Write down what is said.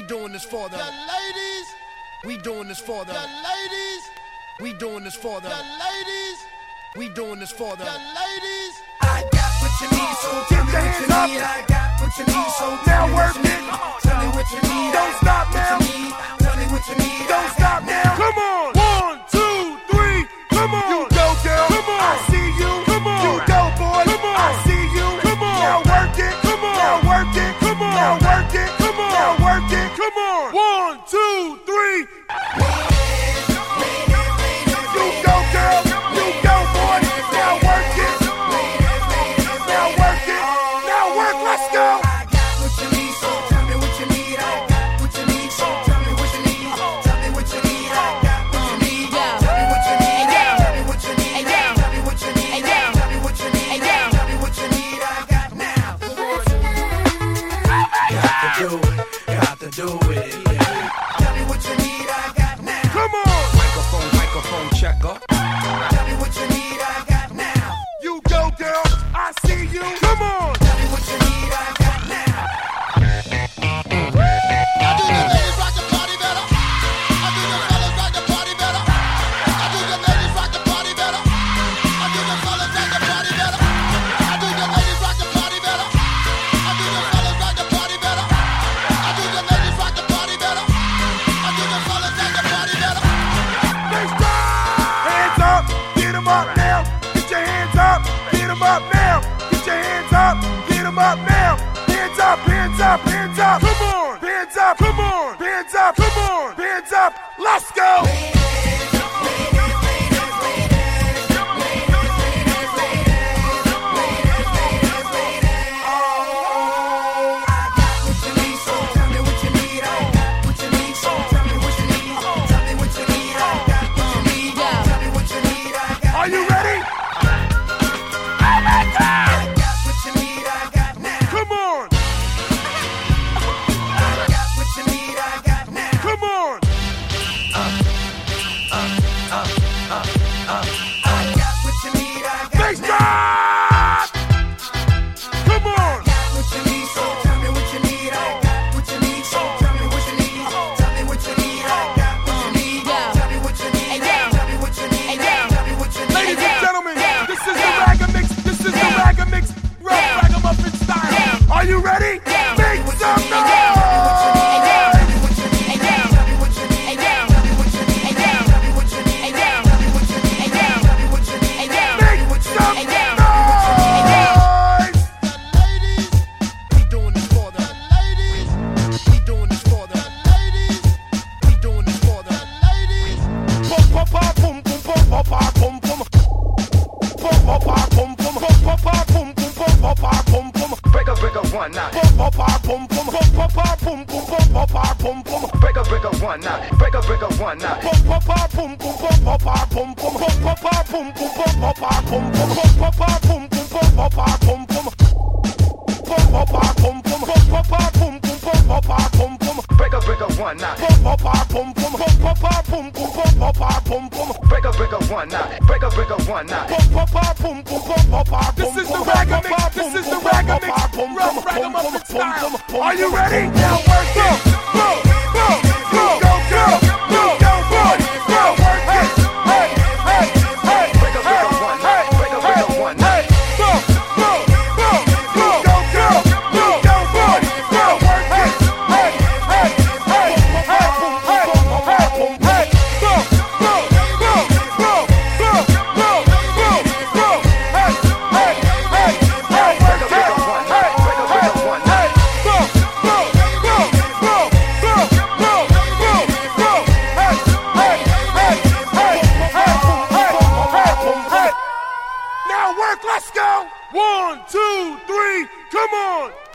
doing this for the ladies. We doing this for the ladies. We doing this for the ladies. We doing this for the ladies. I got what you need, so tell me what you need. I got what you need, so now work it. Tell me what you need. Don't stop now. Tell me what you need. Don't stop now. Come on. 1, 2, 3. Come on. You go, girl. Come on. I see you. Come on. You go, boy. Come on. I see you. Come on. Now work it. Come on. Now work it. Come on. Now work it. Come on. Now work it. Come on. 1, 2, 3. You go, girl. You go, boy. Now work it. Now work it. Now work. Let's go. I got what you need, so tell me what you need. I got what you need, so tell me what you need. Tell me what you need. I got what you need. Tell me what you need. Tell me what you need. Tell me what you need. Tell me what you need. Tell me what you need. I got now. Got to do it. Tell me what you need. I got now. Come on. Microphone checker. Tell me what you need. I got now. You go, girl. I see you. Come on. Tell me what you need. I got now. I do the ladies rock the party better. I do the fellas rock the party better. I do the ladies rock the party better. I do the fellas rock the party better. I do the ladies rock the party better. I do the fellas rock the party better. I do the ladies rock the party better. I do the fellas rock the party better. Let's go. Hands up. Get 'em up now. Get your hands up. Get 'em up now. Get your hands up. Get 'em up now. Hands up. Hands up. Hands up. Come on. Hands up. Come on. Hands up. Come on. Hands up. Let's go. Are you ready? Come on. Come on. Bass drop. Come on. Ladies and gentlemen, this is the Ragga Mix. This is the Ragga Mix. Ragamuffin style. Are you ready? Make some noise. Make some noise. Ladies, we doing this for the ladies. We doing this for the ladies. We doing this for the ladies. Pum pum pum pum pum pum pum pum. Pum pum pum pum pum pum pum pum pum pum. Break a one night. Pum pum pum pum pum pum pum pum pum. Break a one night. Break a one night. Pum pum pum pum pum pum pum pum pum pum pum. Break a one night. Break a one night. Break a one night. This is the Ragga Mix. This is the Ragga Mix. Ragamuffin style. Are you ready? Now work it. Go, go, go, go, go, go, go, boy. Go, work it. Hey, hey, hey, Break a one night. Break a one night. go, go, go, go, go, go, go, go, boy. Go, work it. Hey, hey, hey, hey, hey, hey, hey, go, go, go, go, go, go, go, go, hey, hey, hey, hey, work it. Hey, hey, hey, go, go, go, go, go, go, go, go, hey, hey, hey, hey, hey. Now work, let's go. 1, 2, 3, come on.